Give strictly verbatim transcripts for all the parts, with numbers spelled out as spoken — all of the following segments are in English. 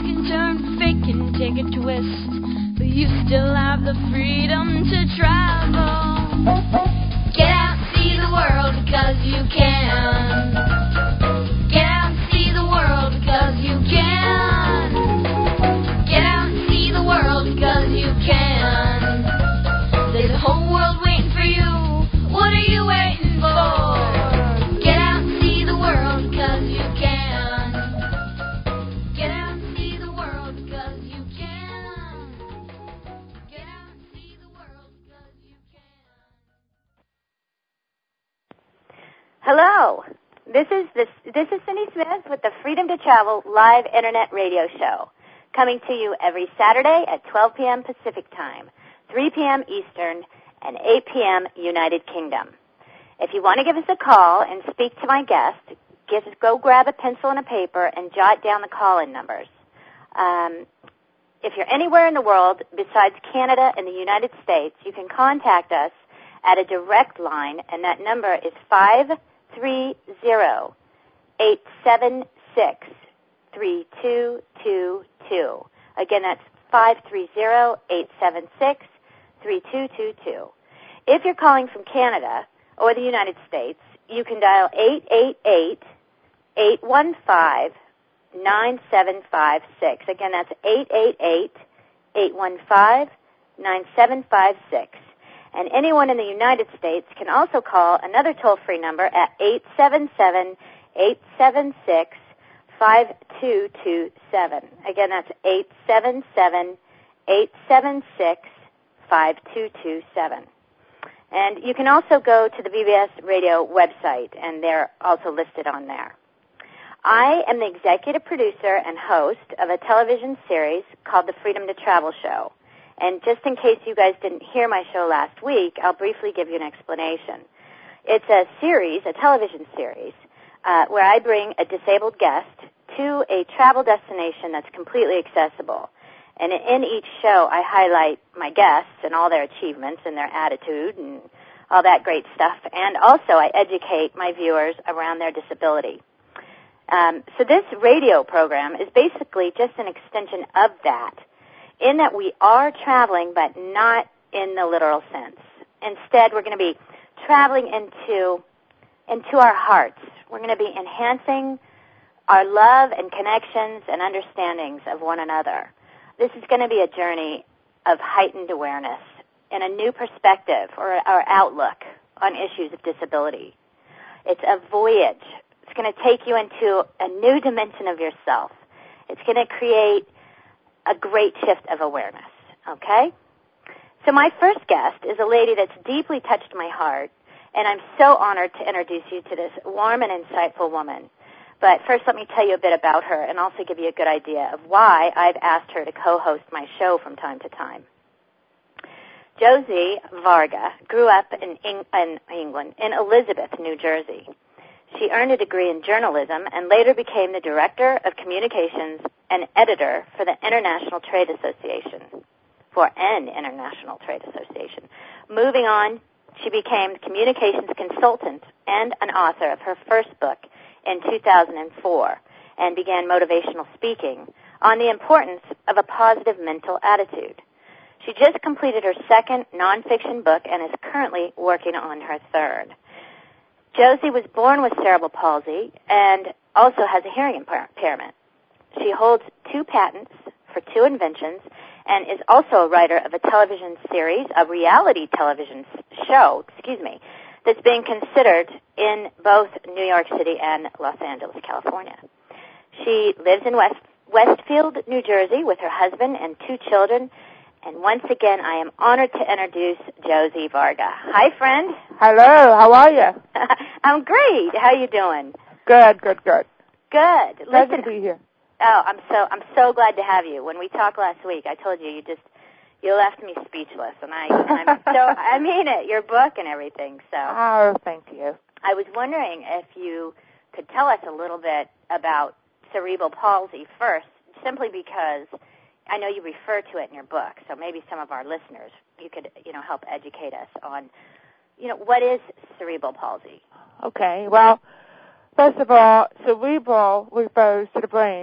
can turn fake and take a twist, but you still have the freedom to travel. Get out and see the world because you can. Get out and see the world because you can. Get out and see the world because you can. There's a whole world waiting for you. What are you waiting for? Get out and see the world because you can. Get out and see the world because you can. Get out and see the world because you can. Hello. This is this this is Cindy Smith with the Freedom to Travel live internet radio show, coming to you every Saturday at twelve p.m. Pacific Time, three p.m. Eastern, and eight p.m. United Kingdom. If you want to give us a call and speak to my guest, just go grab a pencil and a paper and jot down the call-in numbers. Um, if you're anywhere in the world besides Canada and the United States, you can contact us at a direct line, and that number is five three zero, eight seven six, three two two two. Again, that's five three zero, eight seven six, three two two two. If you're calling from Canada or the United States, you can dial eight eight eight, eight one five, nine seven five six. Again, that's eight eight eight, eight one five, nine seven five six. And anyone in the United States can also call another toll-free number at eight seven seven, eight seven six, five two two seven. Again, that's eight seven seven, eight seven six, five two two seven. And you can also go to the B B S Radio website, and they're also listed on there. I am the executive producer and host of a television series called The Freedom to Travel Show. And just in case you guys didn't hear my show last week, I'll briefly give you an explanation. It's a series, a television series, uh, where I bring a disabled guest to a travel destination that's completely accessible. And in each show, I highlight my guests and all their achievements and their attitude and all that great stuff. And also, I educate my viewers around their disability. Um, so this radio program is basically just an extension of that, in that we are traveling, but not in the literal sense. Instead, we're going to be traveling into into our hearts. We're going to be enhancing our love and connections and understandings of one another. This is going to be a journey of heightened awareness and a new perspective or our outlook on issues of disability. It's a voyage. It's going to take you into a new dimension of yourself. It's going to create a great shift of awareness, okay? So my first guest is a lady that's deeply touched my heart, and I'm so honored to introduce you to this warm and insightful woman. But first, let me tell you a bit about her and also give you a good idea of why I've asked her to co-host my show from time to time. Josie Varga grew up in, Eng- in England, in Elizabeth, New Jersey. She earned a degree in journalism and later became the Director of Communications and editor for the International Trade Association, for an International Trade Association. Moving on, she became communications consultant and an author of her first book in two thousand four and began motivational speaking on the importance of a positive mental attitude. She just completed her second nonfiction book and is currently working on her third. Josie was born with cerebral palsy and also has a hearing impairment. She holds two patents for two inventions and is also a writer of a television series, a reality television show, excuse me, that's being considered in both New York City and Los Angeles, California. She lives in West, Westfield, New Jersey with her husband and two children. And once again, I am honored to introduce Josie Varga. Hi, friend. Hello, how are you? I'm great. How are you doing? Good, good, good. Good. Glad Listen, to be here. Oh, I'm so I'm so glad to have you. When we talked last week, I told you you just you left me speechless, and I I'm so I mean it. Your book and everything. So. Oh, thank you. I was wondering if you could tell us a little bit about cerebral palsy first, simply because I know you refer to it in your book, so maybe some of our listeners, you could, you know, help educate us on, you know, what is cerebral palsy? Okay, well, first of all, cerebral refers to the brain,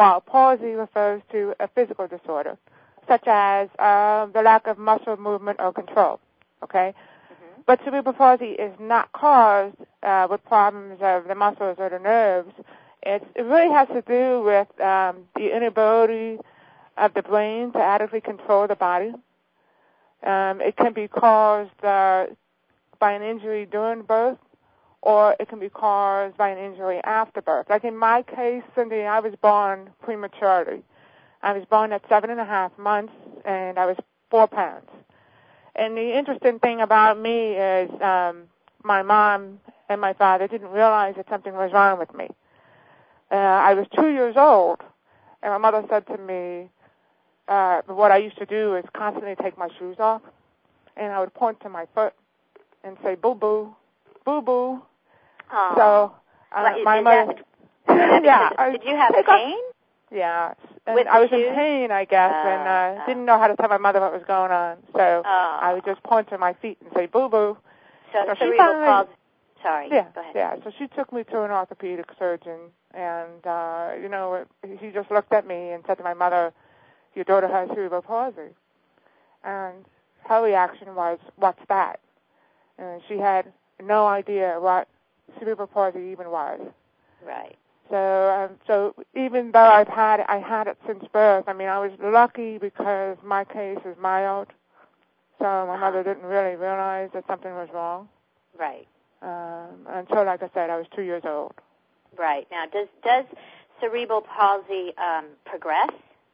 while palsy refers to a physical disorder, such as uh, the lack of muscle movement or control, okay? Mm-hmm. But cerebral palsy is not caused uh, with problems of the muscles or the nerves. It's, it really has to do with um, the inability of the brain to adequately control the body. Um, it can be caused uh, by an injury during birth, or it can be caused by an injury after birth. Like in my case, Cindy, I was born prematurely. I was born at seven and a half months, and I was four pounds. And the interesting thing about me is um, my mom and my father didn't realize that something was wrong with me. Uh, I was two years old, and my mother said to me, uh, what I used to do is constantly take my shoes off, and I would point to my foot and say, boo-boo, boo-boo. Oh. So uh, well, my is mother... That, yeah. Did you have I, pain? Yeah. And With I was shoes? in pain, I guess, uh, and uh, uh, didn't know how to tell my mother what was going on. So oh. I would just point to my feet and say, boo-boo. So, so cerebral finally, palsy. Sorry, yeah, go ahead. Yeah, so she took me to an orthopedic surgeon, and, uh, you know, he just looked at me and said to my mother, your daughter has cerebral palsy. And her reaction was, what's that? And she had no idea what cerebral palsy even was. Right. So, um, so even though I've had, I had it since birth, I mean, I was lucky because my case is mild, so my mother didn't really realize that something was wrong. Right. Um, until, like I said, I was two years old. Right. Now, does does cerebral palsy um, progress?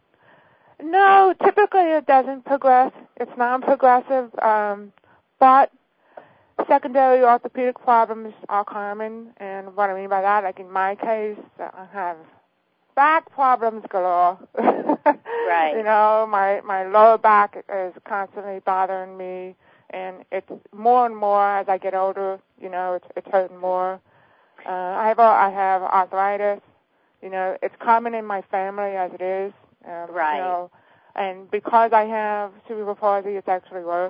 No, typically it doesn't progress. It's non-progressive, um, but secondary orthopedic problems are common, and what I mean by that, like in my case, I have back problems galore. Right. You know, my, my lower back is constantly bothering me, and it's more and more as I get older, you know, it's, it's hurting more. Uh, I have I have arthritis. You know, it's common in my family as it is. Um, right. You know, and because I have cerebral palsy, it's actually worse.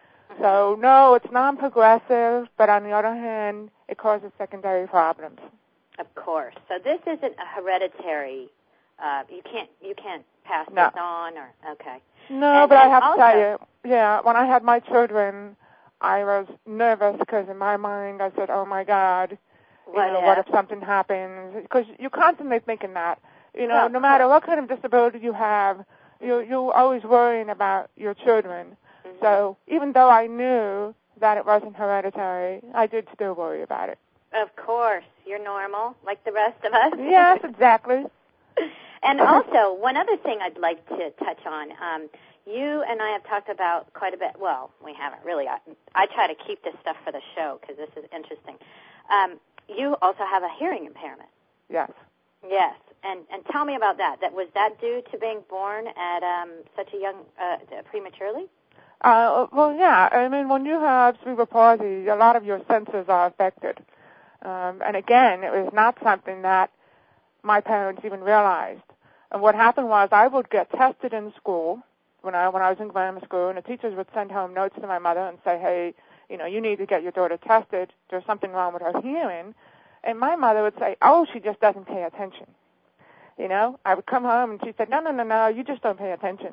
So, no, it's non-progressive, but on the other hand, it causes secondary problems. Of course. So this isn't a hereditary, uh, you can't you can't pass no. this on, or, okay. No, and, but and I have also, to tell you, yeah, when I had my children, I was nervous because in my mind I said, oh, my God, you what know, if? what if something happens? Because you're constantly thinking that. You know, well, no matter what kind of disability you have, you, you're always worrying about your children. Mm-hmm. So even though I knew that it wasn't hereditary, I did still worry about it. Of course. You're normal, like the rest of us. Yes, exactly. And also, one other thing I'd like to touch on, um, you and I have talked about quite a bit. Well, we haven't really. I, I try to keep this stuff for the show because this is interesting. Um, you also have a hearing impairment. Yes. Yes. And and tell me about that. That was that due to being born at um, such a young, uh, prematurely? Uh, well, yeah. I mean, when you have cerebral palsy, a lot of your senses are affected. Um, and again, it was not something that my parents even realized. And what happened was I would get tested in school when I when I was in grammar school, and the teachers would send home notes to my mother and say, hey, you know, you need to get your daughter tested. There's something wrong with her hearing. And my mother would say, oh, she just doesn't pay attention. You know, I would come home and she said, no, no, no, no, you just don't pay attention.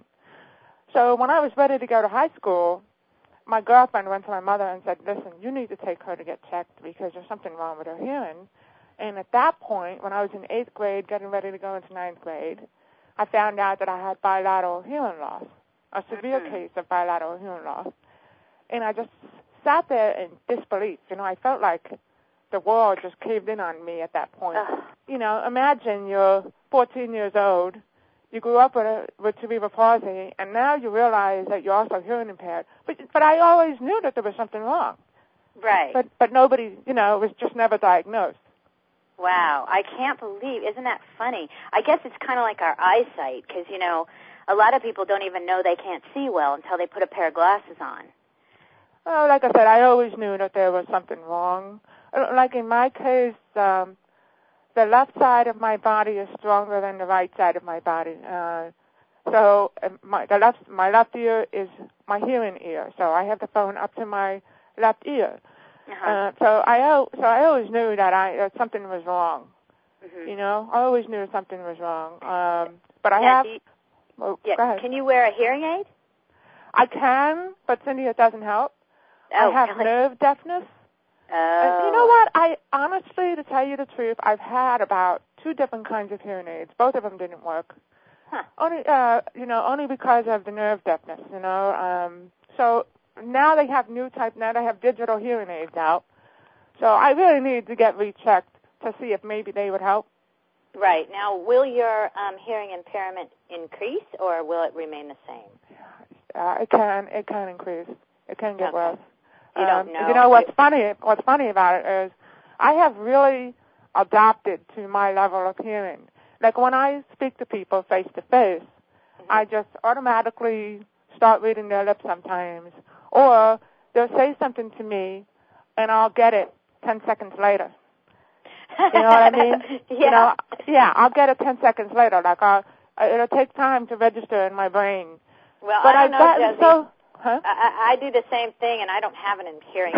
So when I was ready to go to high school, my girlfriend went to my mother and said, listen, you need to take her to get checked because there's something wrong with her hearing. And at that point, when I was in eighth grade, getting ready to go into ninth grade, I found out that I had bilateral hearing loss, a severe mm-hmm. case of bilateral hearing loss. And I just sat there in disbelief. You know, I felt like the world just caved in on me at that point. Ugh. You know, imagine you're fourteen years old, you grew up with, a, with cerebral palsy, and now you realize that you're also hearing impaired. But but I always knew that there was something wrong. Right. But but nobody, you know, it was just never diagnosed. Wow, I can't believe, isn't that funny? I guess it's kind of like our eyesight, because, you know, a lot of people don't even know they can't see well until they put a pair of glasses on. Well, like I said, I always knew that there was something wrong. Like in my case, um, the left side of my body is stronger than the right side of my body. Uh, so uh, my, the left, my left ear is my hearing ear, so I have the phone up to my left ear. Uh-huh. Uh, so I so I always knew that I that something was wrong. Mm-hmm. You know, I always knew something was wrong. Um, but I now, have. You, well, yeah, go ahead. Can you wear a hearing aid? I can, but Cindy, it doesn't help. Oh, I have really? nerve deafness. Oh. And you know what? I honestly, to tell you the truth, I've had about two different kinds of hearing aids. Both of them didn't work. Huh. Only, uh, you know, only because of the nerve deafness. You know, um, so now they have new type. Now they have digital hearing aids out. So I really need to get rechecked to see if maybe they would help. Right. Now, will your um, hearing impairment increase, or will it remain the same? Uh, it can. It can increase. It can get Okay. worse. You um, don't know. You know what's funny? What's funny about it is, I have really adapted to my level of hearing. Like when I speak to people face to face, I just automatically start reading their lips sometimes, or they'll say something to me, and I'll get it ten seconds later. You know what I mean? Yeah. You know, yeah, I'll get it ten seconds later. Like I'll, it'll take time to register in my brain. Well, but I don't I've know, gotten Josie. so. Huh? I, I do the same thing, and I don't have an hearing.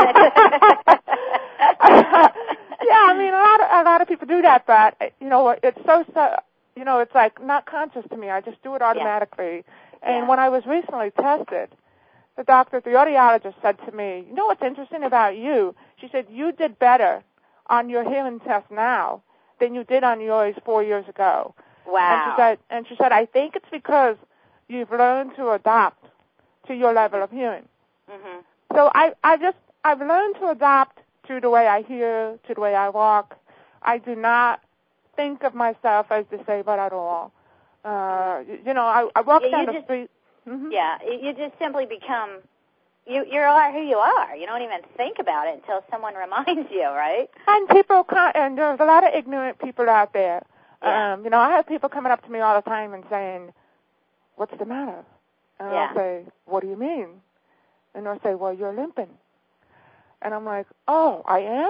Yeah, I mean, a lot of a lot of people do that, but you know, it's so, so you know, it's like not conscious to me. I just do it automatically. Yeah. And yeah. when I was recently tested, the doctor, the audiologist, said to me, "You know what's interesting about you?" She said, "You did better on your hearing test now than you did on yours four years ago." Wow. And she said, and she said, "I think it's because you've learned to adapt to your level of hearing." Mm-hmm. So I, I just, I've learned to adapt to the way I hear, to the way I walk. I do not think of myself as disabled at all. Uh, you, you know, I, I walk yeah, down the just, street. Mm-hmm. Yeah, you just simply become, you you are who you are. You don't even think about it until someone reminds you, right? And people, and there's a lot of ignorant people out there. Yeah. Um, you know, I have people coming up to me all the time and saying, "What's the matter?" And yeah. I'll say, "What do you mean?" And they'll say, "Well, you're limping." And I'm like, "Oh, I am?"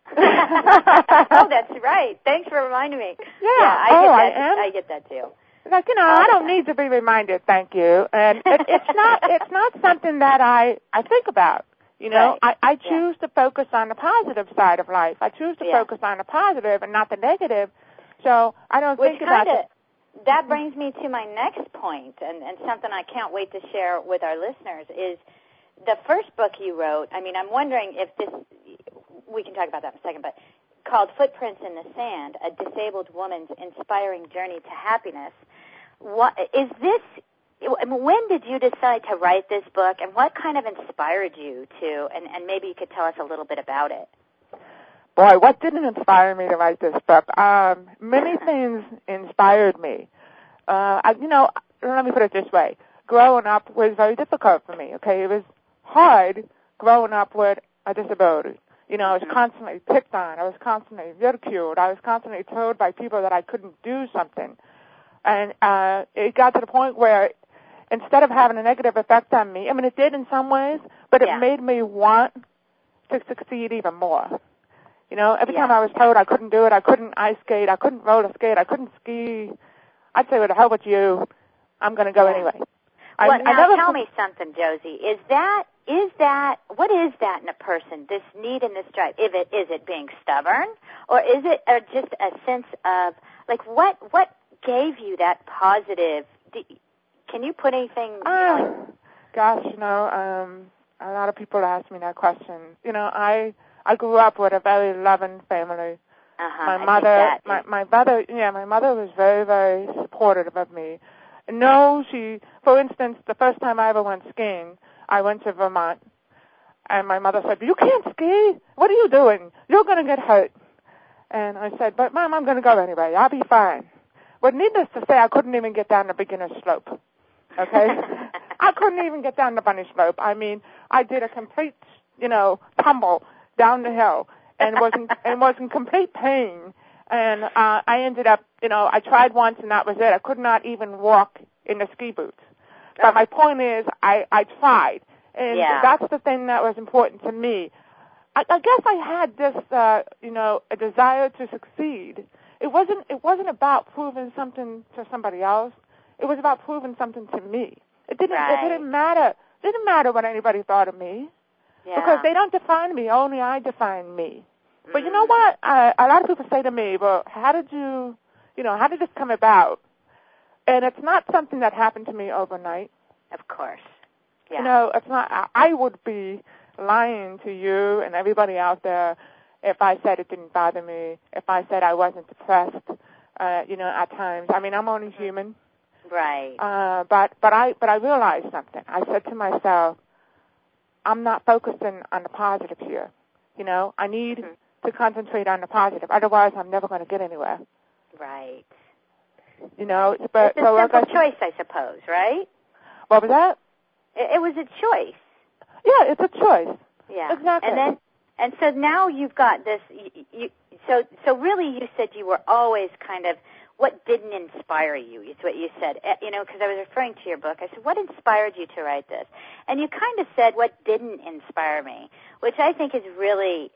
Oh, that's right. Thanks for reminding me. Yeah. yeah I oh, get that. I am? I get that, too. Like, you know, all I don't time. need to be reminded, thank you. And it, it's not it's not something that I, I think about. You know, right. I, I choose yeah. to focus on the positive side of life. I choose to yeah. focus on the positive and not the negative. So I don't Which think about kinda, it. That brings me to my next point, and, and something I can't wait to share with our listeners is the first book you wrote. I mean, I'm wondering if this, we can talk about that in a second, but called Footprints in the Sand, A Disabled Woman's Inspiring Journey to Happiness. What is this? When did you decide to write this book, and what kind of inspired you to, and, and maybe you could tell us a little bit about it. Boy, what didn't inspire me to write this book? Um, many things inspired me. Uh, I, you know, let me put it this way. Growing up was very difficult for me, okay? It was hard growing up with a disability. You know, I was constantly picked on. I was constantly ridiculed. I was constantly told by people that I couldn't do something. And uh, it got to the point where instead of having a negative effect on me, I mean, it did in some ways, but it yeah. made me want to succeed even more. You know, every yeah. time I was told I couldn't do it, I couldn't ice skate, I couldn't roller skate, I couldn't ski, I'd say, well, the hell with you, I'm going to go yeah. anyway. Well, I, now I never tell f- me something, Josie. Is that, is that, what is that in a person, this need and this drive? Is it, is it being stubborn, or is it or just a sense of, like, what, what gave you that positive, do, can you put anything, you uh, know, like, gosh, you know, um, a lot of people ask me that question. You know, I, I grew up with a very loving family. Uh-huh, my I mother, think that my, my mother, yeah, my mother was very, very supportive of me. No, she, for instance, the first time I ever went skiing, I went to Vermont, and my mother said, "You can't ski? What are you doing? You're going to get hurt." And I said, "But Mom, I'm going to go anyway. I'll be fine." But needless to say, I couldn't even get down the beginner slope. Okay? I couldn't even get down the bunny slope. I mean, I did a complete, you know, tumble down the hill, and was in, and was in complete pain. And uh, I ended up, you know, I tried once, and that was it. I could not even walk in the ski boots. But my point is, I, I tried. And yeah. that's the thing that was important to me. I, I guess I had this, uh, you know, a desire to succeed. It wasn't, it wasn't about proving something to somebody else. It was about proving something to me. It didn't, right. it didn't matter. It didn't matter what anybody thought of me. Yeah. Because they don't define me. Only I define me. But you know what? I, a lot of people say to me, well, how did you, you know, how did this come about? And it's not something that happened to me overnight. Of course. Yeah. You know, it's not, I, I would be lying to you and everybody out there if I said it didn't bother me, if I said I wasn't depressed, uh, you know, at times. I mean, I'm only human. Right. Uh, but, but I, but I realized something. I said to myself, I'm not focusing on the positive here. You know, I need mm-hmm. to concentrate on the positive. Otherwise, I'm never going to get anywhere. Right. You know, but it's a so simple like I, choice, I suppose, right? What was that? It, it was a choice. Yeah, it's a choice. Yeah. Exactly. And then, and so now you've got this. You, you, so, so really, you said you were always kind of. What didn't inspire you is what you said, you know, because I was referring to your book. I said, what inspired you to write this? And you kind of said, what didn't inspire me, which I think is really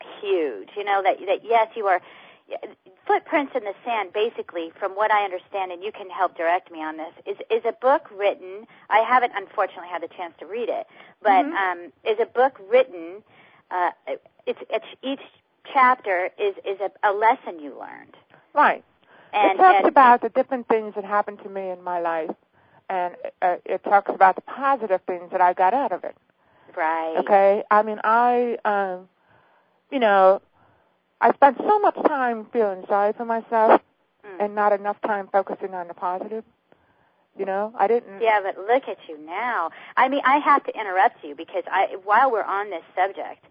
huge, you know, that, that yes, you are, Footprints in the Sand, basically, from what I understand, and you can help direct me on this, is, is a book written, I haven't unfortunately had the chance to read it, but mm-hmm. um, is a book written, uh, it's, it's each chapter is, is a, a lesson you learned. Right. And, it talks and, about the different things that happened to me in my life, and uh, it talks about the positive things that I got out of it. Right. Okay? I mean, I, um, you know, I spent so much time feeling sorry for myself mm. and not enough time focusing on the positive. You know, I didn't. Yeah, but look at you now. I mean, I have to interrupt you because I, while we're on this subject,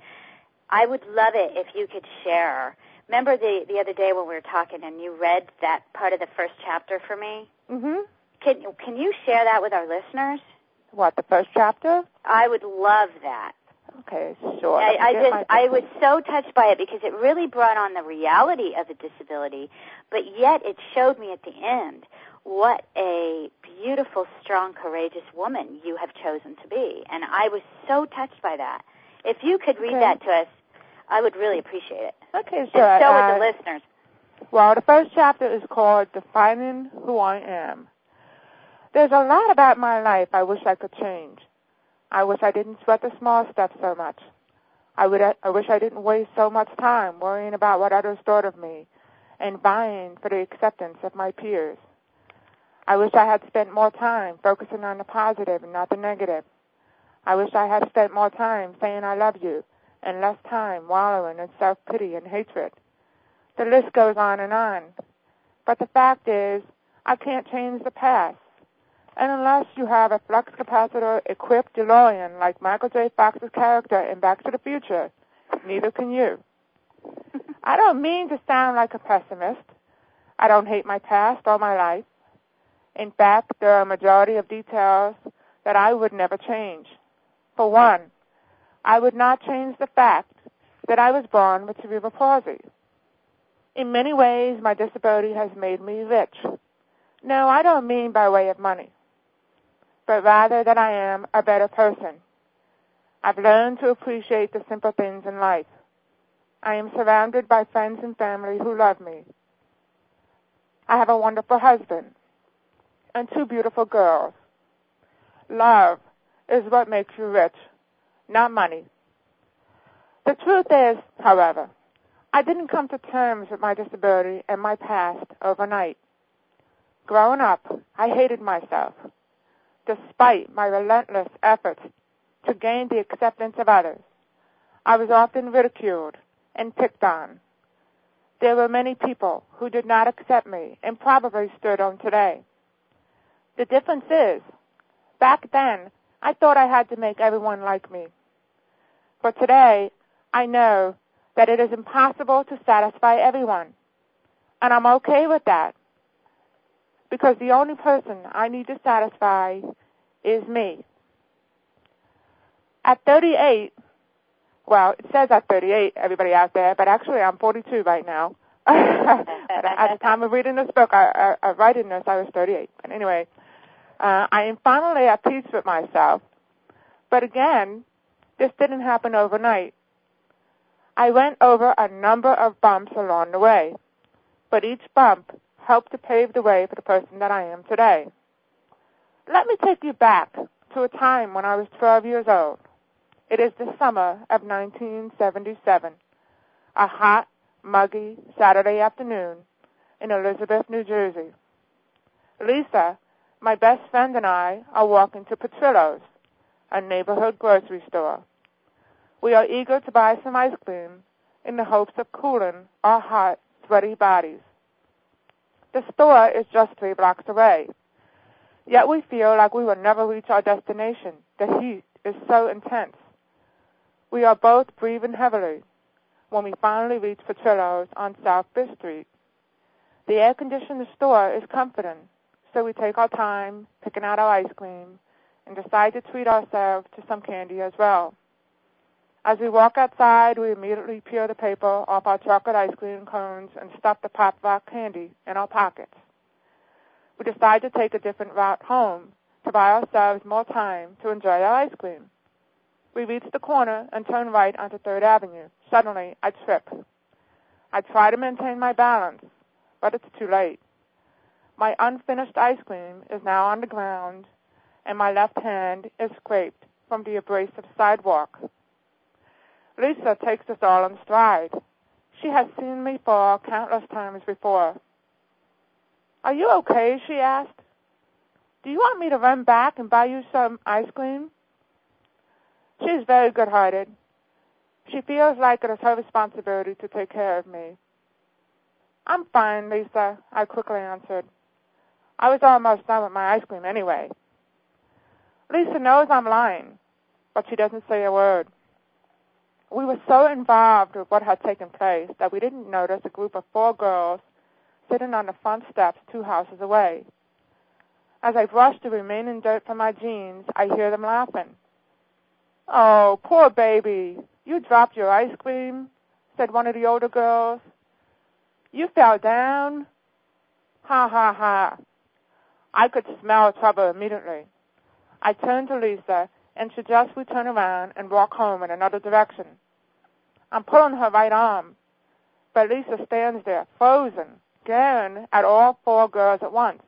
I would love it if you could share. Remember the, the other day when we were talking and you read that part of the first chapter for me? Mm-hmm. Can, can you share that with our listeners? What, the first chapter? I would love that. Okay, sure. I, I just, I was so touched by it because it really brought on the reality of the disability, but yet it showed me at the end what a beautiful, strong, courageous woman you have chosen to be. And I was so touched by that. If you could read okay. that to us, I would really appreciate it. Okay, sure. And so would uh, the listeners. Well, the first chapter is called Defining Who I Am. There's a lot about my life I wish I could change. I wish I didn't sweat the small stuff so much. I would. I wish I didn't waste so much time worrying about what others thought of me and vying for the acceptance of my peers. I wish I had spent more time focusing on the positive and not the negative. I wish I had spent more time saying I love you and less time wallowing in self-pity and hatred. The list goes on and on. But the fact is, I can't change the past. And unless you have a flux capacitor-equipped DeLorean like Michael J. Fox's character in Back to the Future, neither can you. I don't mean to sound like a pessimist. I don't hate my past or my life. In fact, there are a majority of details that I would never change. For one, I would not change the fact that I was born with cerebral palsy. In many ways, my disability has made me rich. No, I don't mean by way of money, but rather that I am a better person. I've learned to appreciate the simple things in life. I am surrounded by friends and family who love me. I have a wonderful husband and two beautiful girls. Love is what makes you rich, not money. The truth is, however, I didn't come to terms with my disability and my past overnight. Growing up, I hated myself, despite my relentless efforts to gain the acceptance of others. I was often ridiculed and picked on. There were many people who did not accept me and probably stood on today. The difference is, back then, I thought I had to make everyone like me. But today, I know that it is impossible to satisfy everyone. And I'm okay with that. Because the only person I need to satisfy is me. At thirty-eight, well, it says at thirty-eight, everybody out there, but actually I'm forty-two right now. But at the time of reading this book, I, I, I writing this, I was thirty-eight. But anyway, uh, I am finally at peace with myself. But again, this didn't happen overnight. I went over a number of bumps along the way, but each bump helped to pave the way for the person that I am today. Let me take you back to a time when I was twelve years old. It is the summer of nineteen seventy-seven. a hot, muggy Saturday afternoon in Elizabeth, New Jersey. Lisa, my best friend, and I are walking to Petrillo's, a neighborhood grocery store. We are eager to buy some ice cream in the hopes of cooling our hot, sweaty bodies. The store is just three blocks away, yet we feel like we will never reach our destination. The heat is so intense. We are both breathing heavily when we finally reach Petrillo's on South Fifth Street. The air-conditioned store is comforting, so we take our time picking out our ice cream and decide to treat ourselves to some candy as well. As we walk outside, we immediately peel the paper off our chocolate ice cream cones and stuff the Pop Rock candy in our pockets. We decide to take a different route home to buy ourselves more time to enjoy our ice cream. We reach the corner and turn right onto Third Avenue. Suddenly, I trip. I try to maintain my balance, but it's too late. My unfinished ice cream is now on the ground, and my left hand is scraped from the abrasive sidewalk. Lisa takes us all in stride. She has seen me fall countless times before. "Are you okay?" she asked. "Do you want me to run back and buy you some ice cream?" She is very good-hearted. She feels like it is her responsibility to take care of me. "I'm fine, Lisa," I quickly answered. I was almost done with my ice cream anyway. Lisa knows I'm lying, but she doesn't say a word. We were so involved with what had taken place that we didn't notice a group of four girls sitting on the front steps two houses away. As I brushed the remaining dirt from my jeans, I hear them laughing. "Oh, poor baby, you dropped your ice cream," said one of the older girls. "You fell down?" Ha, ha, ha. I could smell trouble immediately. I turned to Lisa and suggest we turn around and walk home in another direction. I'm pulling her right arm, but Lisa stands there, frozen, glaring at all four girls at once.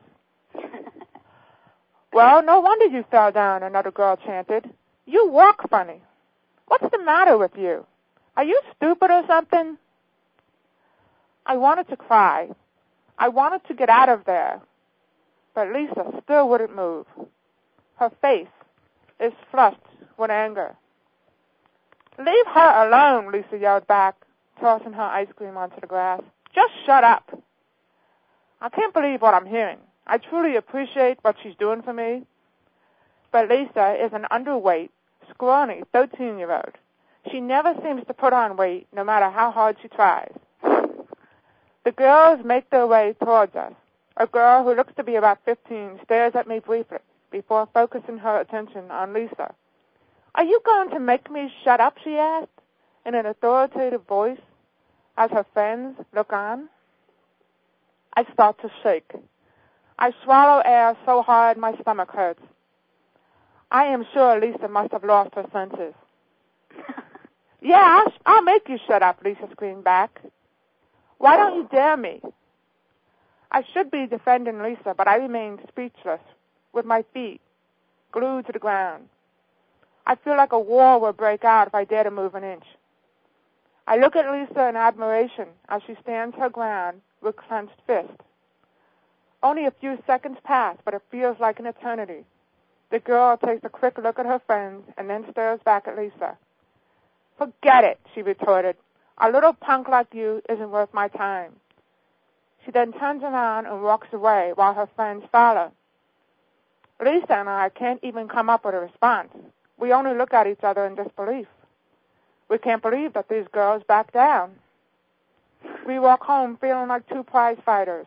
"Well, no wonder you fell down," another girl chanted. "You walk funny. What's the matter with you? Are you stupid or something?" I wanted to cry. I wanted to get out of there, but Lisa still wouldn't move. Her face is flushed with anger. "Leave her alone," Lisa yelled back, tossing her ice cream onto the grass. "Just shut up." I can't believe what I'm hearing. I truly appreciate what she's doing for me, but Lisa is an underweight, scrawny thirteen-year-old. She never seems to put on weight, no matter how hard she tries. The girls make their way towards us. A girl who looks to be about fifteen stares at me briefly before focusing her attention on Lisa. "Are you going to make me shut up?" she asked, in an authoritative voice, as her friends look on. I start to shake. I swallow air so hard my stomach hurts. I am sure Lisa must have lost her senses. "Yeah, I'll, I'll make you shut up," Lisa screamed back. "Why don't you dare me?" I should be defending Lisa, but I remain speechless, with my feet glued to the ground. I feel like a war will break out if I dare to move an inch. I look at Lisa in admiration as she stands her ground with clenched fist. Only a few seconds pass, but it feels like an eternity. The girl takes a quick look at her friends and then stares back at Lisa. "Forget it," she retorted. "A little punk like you isn't worth my time." She then turns around and walks away while her friends follow. Lisa and I can't even come up with a response. We only look at each other in disbelief. We can't believe that these girls back down. We walk home feeling like two prize fighters.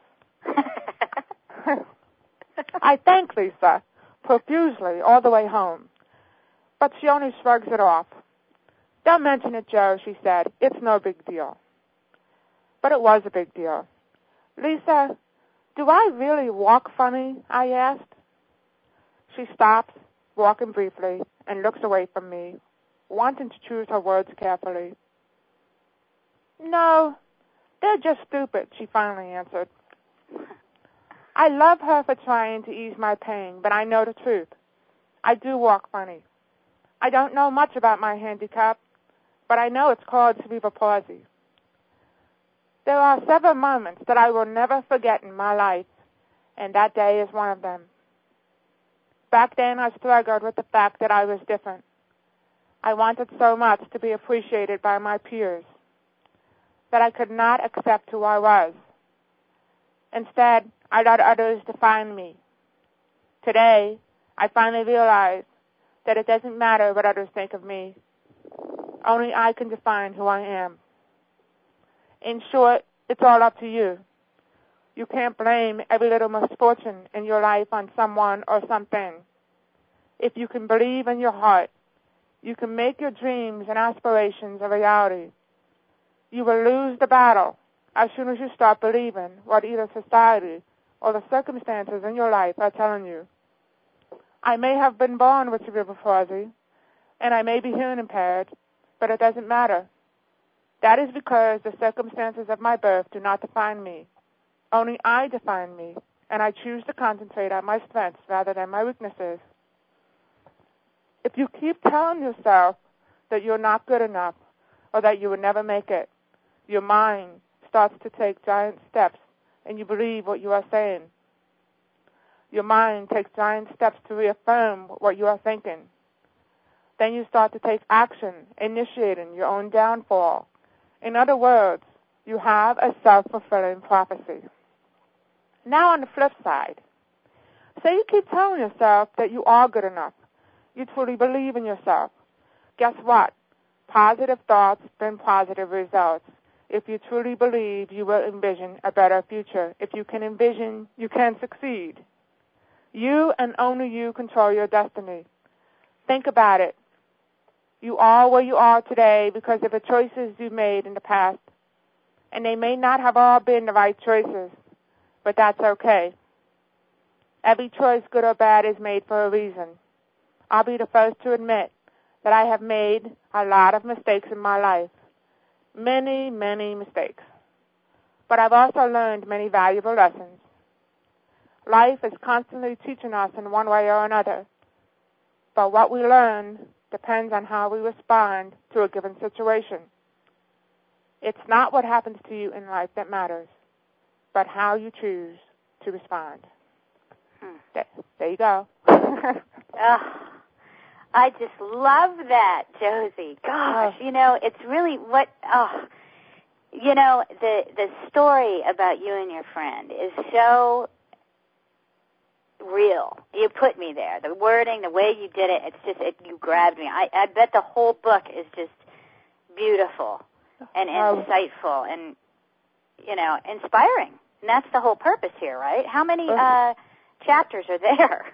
I thank Lisa profusely all the way home, but she only shrugs it off. "Don't mention it, Joe," she said. "It's no big deal." But it was a big deal. "Lisa, do I really walk funny?" I asked. She stops, walking briefly, and looks away from me, wanting to choose her words carefully. "No, they're just stupid," she finally answered. I love her for trying to ease my pain, but I know the truth. I do walk funny. I don't know much about my handicap, but I know it's called cerebral palsy. There are several moments that I will never forget in my life, and that day is one of them. Back then, I struggled with the fact that I was different. I wanted so much to be appreciated by my peers that I could not accept who I was. Instead, I let others define me. Today, I finally realize that it doesn't matter what others think of me. Only I can define who I am. In short, it's all up to you. You can't blame every little misfortune in your life on someone or something. If you can believe in your heart, you can make your dreams and aspirations a reality. You will lose the battle as soon as you start believing what either society or the circumstances in your life are telling you. I may have been born with cerebral palsy, and I may be hearing impaired, but it doesn't matter. That is because the circumstances of my birth do not define me. Only I define me, and I choose to concentrate on my strengths rather than my weaknesses. If you keep telling yourself that you're not good enough or that you will never make it, your mind starts to take giant steps, and you believe what you are saying. Your mind takes giant steps to reaffirm what you are thinking. Then you start to take action, initiating your own downfall. In other words, you have a self-fulfilling prophecy. Now on the flip side, say you keep telling yourself that you are good enough. You truly believe in yourself. Guess what? Positive thoughts bring positive results. If you truly believe, you will envision a better future. If you can envision, you can succeed. You and only you control your destiny. Think about it. You are where you are today because of the choices you made in the past. And they may not have all been the right choices, but that's okay. Every choice, good or bad, is made for a reason. I'll be the first to admit that I have made a lot of mistakes in my life. Many, many mistakes. But I've also learned many valuable lessons. Life is constantly teaching us in one way or another. But what we learn depends on how we respond to a given situation. It's not what happens to you in life that matters, but how you choose to respond. Hmm. There, there you go. Oh, I just love that, Josie. Gosh, Oh. you know, it's really what, oh, you know, the the story about you and your friend is so real. You put me there. The wording, the way you did it, it's just, it, you grabbed me. I, I bet the whole book is just beautiful and Oh. insightful and, you know, inspiring. And that's the whole purpose here, right? How many uh, chapters are there?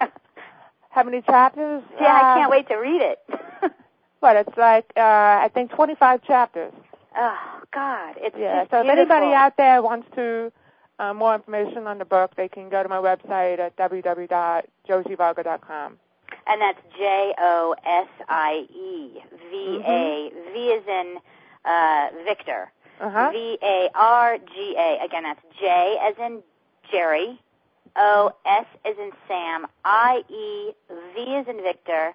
How many chapters? Yeah, I Uh, can't wait to read it. Well, it's like, uh, I think twenty-five chapters. Oh, God, it's Yeah, just so if beautiful. anybody out there wants to, uh, more information on the book, they can go to my website at w w w dot josie varga dot com. And that's J O S I E V A. Mm-hmm. V is in uh, Victor. Uh-huh. V A R G A. Again, that's J as in Jerry. O, S as in Sam. I E, V as in Victor.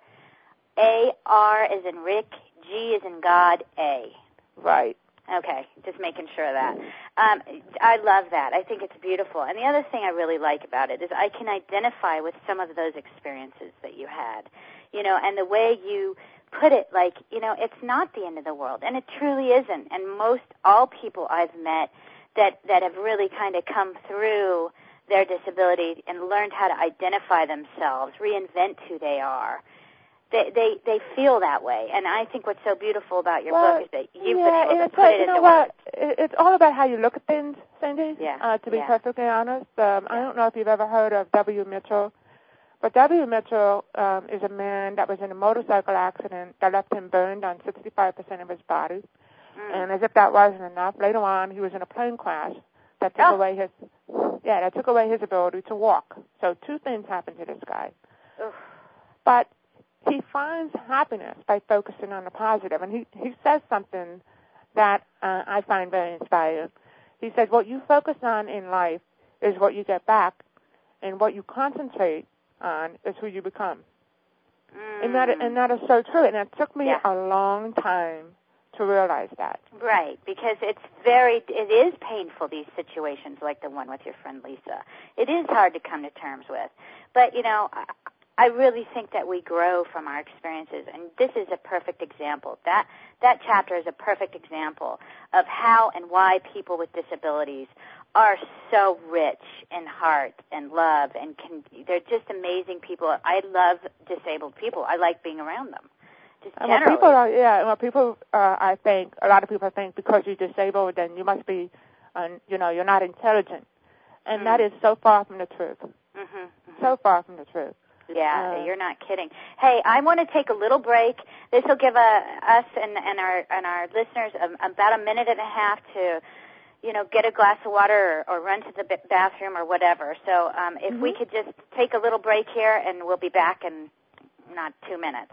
A, R as in Rick. G as in God. A. Right. Okay, just making sure of that. Um, I love that. I think it's beautiful. And the other thing I really like about it is I can identify with some of those experiences that you had, you know, and the way you put it, like, you know, it's not the end of the world, and it truly isn't. And most all people I've met that, that have really kind of come through their disability and learned how to identify themselves, reinvent who they are, They, they they feel that way, and I think what's so beautiful about your well, book is that you've yeah, been able to it's put like, it you know into what? words. It's all about how you look at things, Cindy. Yeah. Uh, to be yeah. perfectly honest, um, Yeah. I don't know if you've ever heard of W. Mitchell, but W. Mitchell um, is a man that was in a motorcycle accident that left him burned on sixty-five percent of his body, Mm. and as if that wasn't enough, later on he was in a plane crash that took Oh. away his yeah that took away his ability to walk. So two things happened to this guy, Oof. but he finds happiness by focusing on the positive. And he, he says something that uh, I find very inspiring. He says, what you focus on in life is what you get back, and what you concentrate on is who you become. Mm. And that, and that is so true. And it took me Yeah. a long time to realize that. Right, because it's very, it is painful, these situations like the one with your friend Lisa. It is hard to come to terms with. But, you know, I, I really think that we grow from our experiences, and this is a perfect example. That that chapter is a perfect example of how and why people with disabilities are so rich in heart and love, and can, they're just amazing people. I love disabled people. I like being around them. Just and generally. when people are, yeah, when people, uh, I think, a lot of people think because you're disabled, then you must be, uh, you know, you're not intelligent. And mm-hmm. that is so far from the truth. Mm-hmm, mm-hmm. So far from the truth. Yeah, uh, you're not kidding. Hey, I want to take a little break. This will give uh, us and, and our and our listeners um, about a minute and a half to, you know, get a glass of water or, or run to the bathroom or whatever. So um, if mm-hmm. we could just take a little break here, and we'll be back in not two minutes.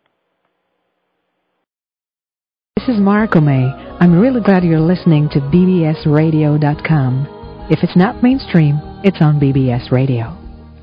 This is Marco May. I'm really glad you're listening to B B S radio dot com. If it's not mainstream, it's on B B S Radio.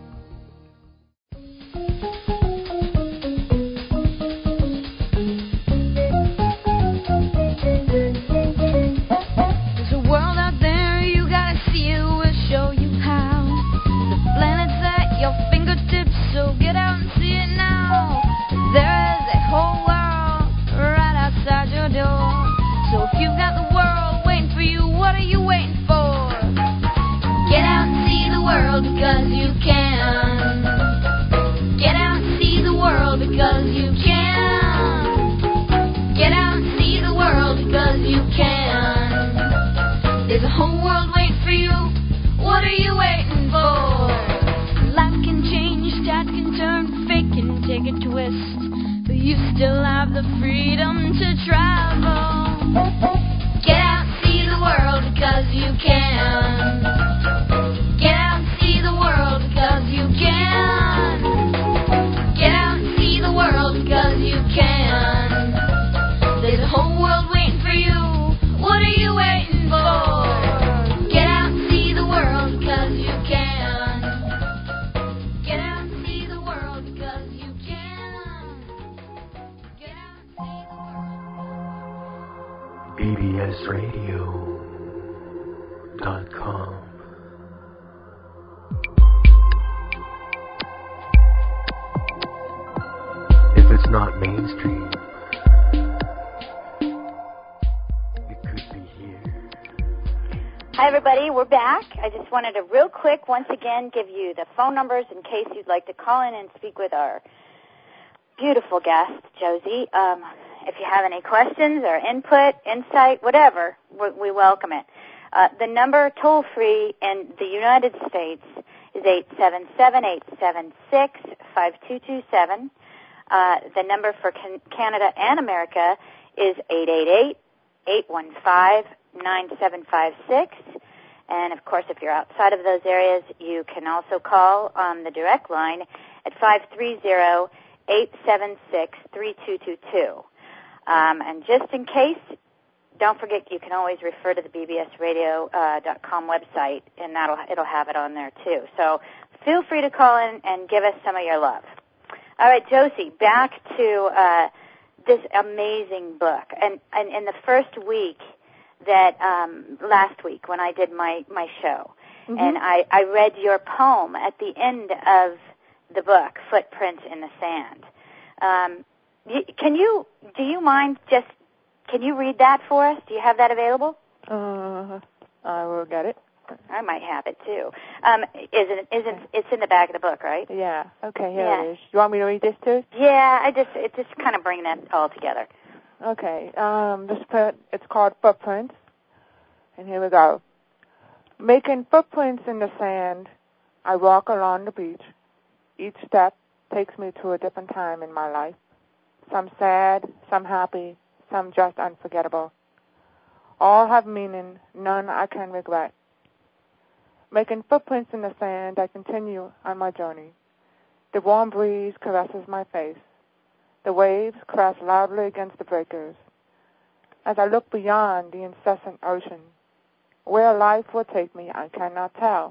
Because you can. Get out and see the world because you can. Get out and see the world because you can. There's a whole world waiting for you. What are you waiting for? Life can change, stats can turn, fate can take a twist, but you still have the freedom to travel. Get out and see the world because you can. Get out and see the world because you can. Get out and see the world because you can. There's a whole world waiting for you. What are you waiting for? Get out and see the world because you can. Get out and see the world because you can. Get out and see the world. B B S radio dot com. If it's not mainstream, it could be here. Hi, everybody. We're back. I just wanted to real quick, once again, give you the phone numbers in case you'd like to call in and speak with our beautiful guest, Josie. Um, if you have any questions or input, insight, whatever, we, we welcome it. Uh, the number toll-free in the United States is eight seven seven, eight seven six, five two two seven. Uh, the number for can- Canada and America is eight eight eight, eight one five, nine seven five six. And, of course, if you're outside of those areas, you can also call on the direct line at five three zero, eight seven six, three two two two. Um, and just in case, don't forget you can always refer to the B B S radio dot com website, and that'll it'll have it on there, too. So feel free to call in and give us some of your love. All right, Josie, back to uh, this amazing book. And, and in the first week that, um, last week when I did my, my show, mm-hmm. and I, I read your poem at the end of the book, Footprints in the Sand. Um, can you, do you mind just, can you read that for us? Do you have that available? Uh, I will get it. I might have it too. Um, isn't isn't it's in the back of the book, right? Yeah. Okay. Here yeah. it is. You want me to read this too? Yeah. I just it just kind of bringing that all together. Okay. Um, this part, it's called Footprints, and here we go. Making footprints in the sand, I walk along the beach. Each step takes me to a different time in my life. Some sad, some happy, some just unforgettable. All have meaning, none I can regret. Making footprints in the sand, I continue on my journey. The warm breeze caresses my face. The waves crash loudly against the breakers. As I look beyond the incessant ocean, where life will take me, I cannot tell.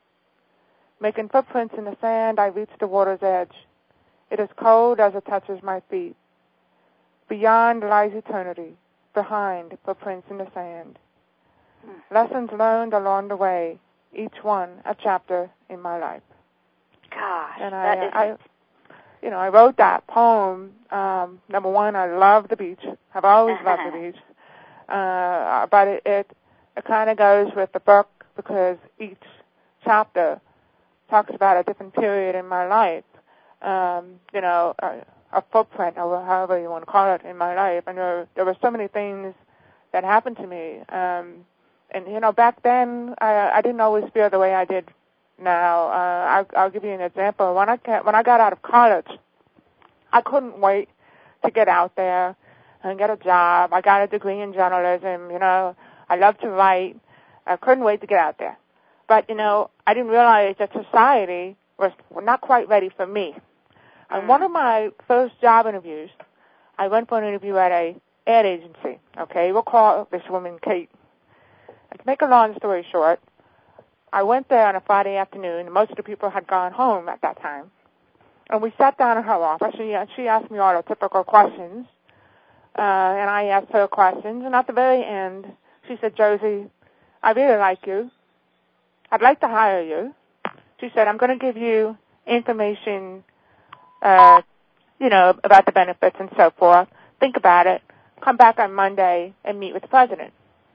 Making footprints in the sand, I reach the water's edge. It is cold as it touches my feet. Beyond lies eternity, behind footprints in the sand. Lessons learned along the way, each one a chapter in my life. Gosh, and that I, is... I, you know, I wrote that poem. Um, number one, I love the beach. I've always loved the beach. Uh, but it, it, it kind of goes with the book because each chapter talks about a different period in my life. Um, you know, a, a footprint, or however you want to call it, in my life. And there, there were so many things that happened to me. Um, and, you know, back then, I, I didn't always feel the way I did now. Uh, I'll, I'll give you an example. When I, when I got out of college, I couldn't wait to get out there and get a job. I got a degree in journalism, you know. I love to write. I couldn't wait to get out there. But, you know, I didn't realize that society was not quite ready for me. And mm. one of my first job interviews, I went for an interview at a ad agency, okay? We'll call this woman Kate. And to make a long story short, I went there on a Friday afternoon. Most of the people had gone home at that time. And we sat down in her office. She, she asked me all the typical questions, uh, and I asked her questions. And at the very end, she said, Josie, I really like you. I'd like to hire you. She said, I'm going to give you information, uh, you know, about the benefits and so forth. Think about it. Come back on Monday and meet with the president.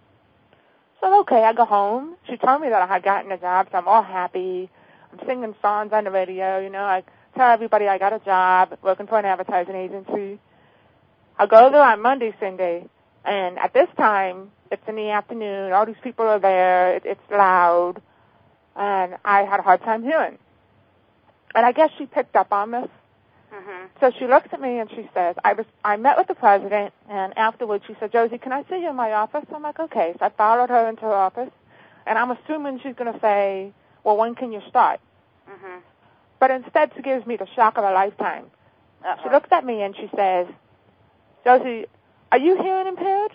So, okay, I go home. She told me that I had gotten a job, so I'm all happy. I'm singing songs on the radio, you know. I tell everybody I got a job working for an advertising agency. I go there on Monday, Sunday, and at this time, it's in the afternoon. All these people are there. It, it's loud. And I had a hard time hearing. And I guess she picked up on this. Mm-hmm. So she looks at me and she says, I was I met with the president, and afterwards she said, Josie, can I see you in my office? I'm like, okay. So I followed her into her office, and I'm assuming she's going to say, well, when can you start? Mm-hmm. But instead she gives me the shock of a lifetime. Uh-oh. She looks at me and she says, Josie, are you hearing impaired?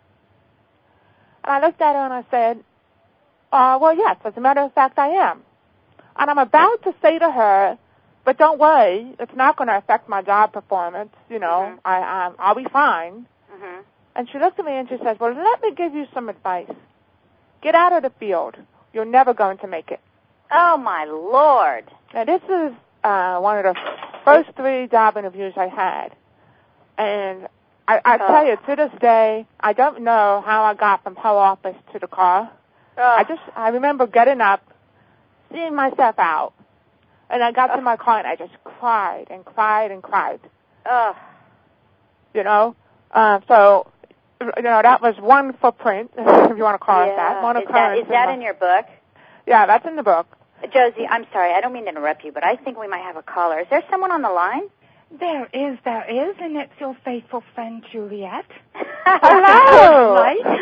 And I looked at her and I said, Uh, well, yes, as a matter of fact, I am. And I'm about to say to her, but don't worry, it's not going to affect my job performance. You know, mm-hmm. I, um, I'll be fine. Mm-hmm. And she looked at me and she says, well, let me give you some advice. Get out of the field. You're never going to make it. Oh, my Lord. Now, this is uh, one of the first three job interviews I had. And I, I oh. tell you, to this day, I don't know how I got from her office to the car. Oh. I just, I remember getting up, seeing myself out, and I got oh. to my car and I just cried and cried and cried. Oh. You know? Uh, so, you know, that was one footprint, if you want to call yeah. it that. One is that, is that in, in your book? Yeah, that's in the book. Josie, I'm sorry, I don't mean to interrupt you, but I think we might have a caller. Is there someone on the line? There is, there is, and it's your faithful friend, Juliet. Hello!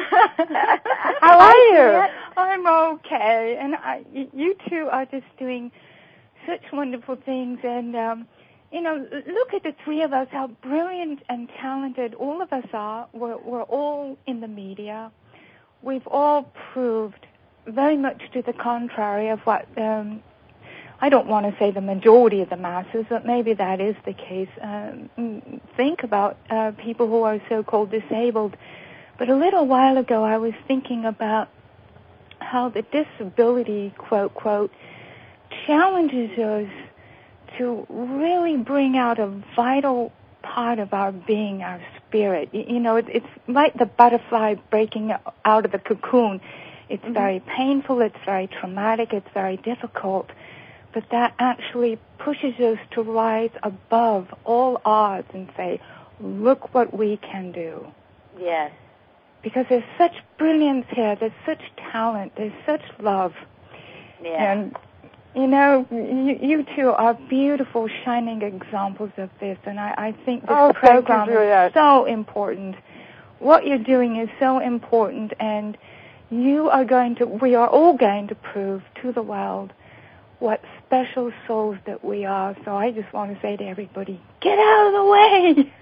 How are you? I'm okay, and I, you two are just doing such wonderful things, and, um, you know, look at the three of us, how brilliant and talented all of us are. We're, we're all in the media. We've all proved very much to the contrary of what... Um, I don't want to say the majority of the masses, but maybe that is the case. Um, think about uh, people who are so-called disabled. But a little while ago, I was thinking about how the disability, quote, quote, challenges us to really bring out a vital part of our being, our spirit. You, you know, it, it's like the butterfly breaking out of the cocoon. It's mm-hmm. very painful, it's very traumatic, it's very difficult. But that actually pushes us to rise above all odds and say, look what we can do. Yes. Because there's such brilliance here, there's such talent, there's such love. Yeah. And, you know, you, you two are beautiful, shining examples of this. And I, I think this oh, program you, is so important. What you're doing is so important. And you are going to, we are all going to prove to the world what special souls that we are. So I just want to say to everybody, get out of the way.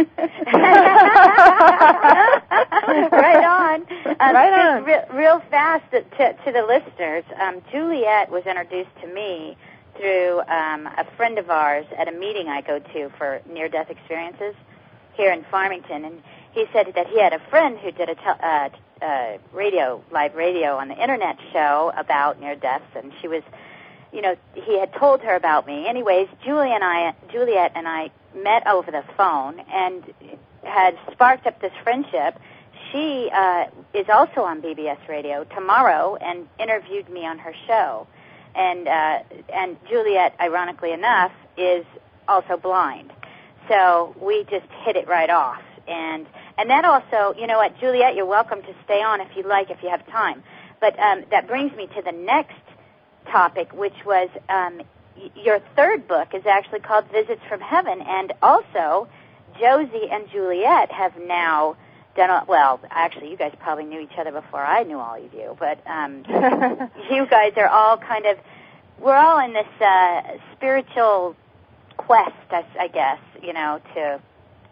Right on. Um, right on. Re- real fast to, to the listeners, um, Juliet was introduced to me through um, a friend of ours at a meeting I go to for near-death experiences here in Farmington. And, he said that he had a friend who did a te- uh, uh, radio, live radio on the internet show about near deaths, and she was, you know, he had told her about me. Anyways, Julie and I, Juliet and I met over the phone and had sparked up this friendship. She uh, is also on B B S Radio tomorrow and interviewed me on her show. And uh, and Juliet, ironically enough, is also blind. So we just hit it right off. And and that also, you know what, Juliet, you're welcome to stay on if you like, if you have time. But um, that brings me to the next topic, which was um, y- your third book is actually called Visits from Heaven. And also, Josie and Juliet have now done, a, well, actually, you guys probably knew each other before I knew all of you. But um, you guys are all kind of, we're all in this uh, spiritual quest, I, I guess, you know, to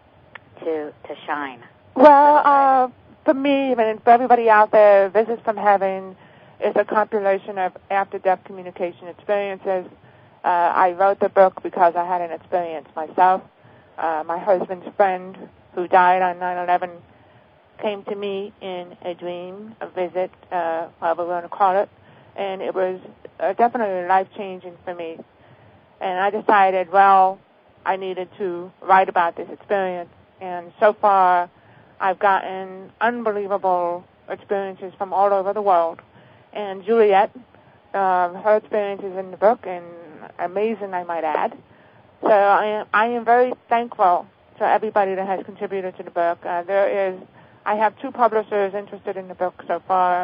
to to shine. Well, uh, for me, and for everybody out there, Visits from Heaven is a compilation of after-death communication experiences. Uh, I wrote the book because I had an experience myself. Uh, my husband's friend, who died on nine eleven, came to me in a dream, a visit, uh, however we want to call it, and it was uh, definitely life-changing for me. And I decided, well, I needed to write about this experience. And so far, I've gotten unbelievable experiences from all over the world. And Juliet, uh, her experiences in the book, and amazing, I might add. So I am, I am very thankful to everybody that has contributed to the book. Uh, there is, I have two publishers interested in the book so far.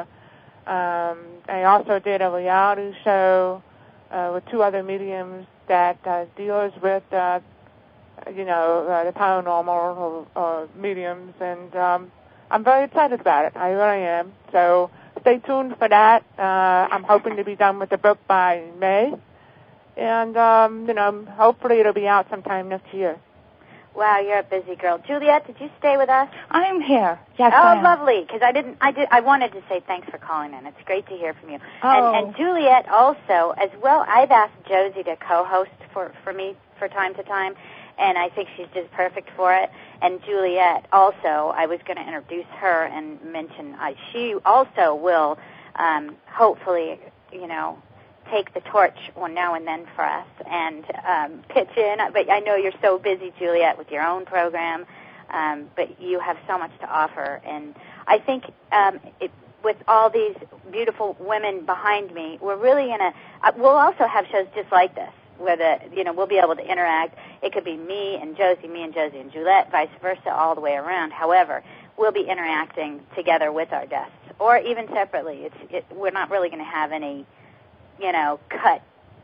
Um, I also did a reality show uh, with two other mediums that uh, deals with uh, you know, uh, the paranormal or, or mediums, and um, I'm very excited about it. I really am. So stay tuned for that. Uh, I'm hoping to be done with the book by May, and, um, you know, hopefully it'll be out sometime next year. Wow, you're a busy girl. Juliet, did you stay with us? I'm here. Yes, oh, I am. lovely. Because I didn't. I did. I wanted to say thanks for calling in. It's great to hear from you. Oh. And, and Juliet also, as well. I've asked Josie to co-host for for me for time to time, and I think she's just perfect for it. And Juliet also, I was going to introduce her and mention uh, she also will um, hopefully, you know, take the torch one now and then for us and um, pitch in. But I know you're so busy, Juliet, with your own program, um, but you have so much to offer. And I think um, it, with all these beautiful women behind me, we're really going to, uh, we'll also have shows just like this, where the, you know, we'll be able to interact. It could be me and Josie, me and Josie and Juliet, vice versa, all the way around. However, we'll be interacting together with our guests, or even separately. It's, it, we're not really going to have any, you know, cut,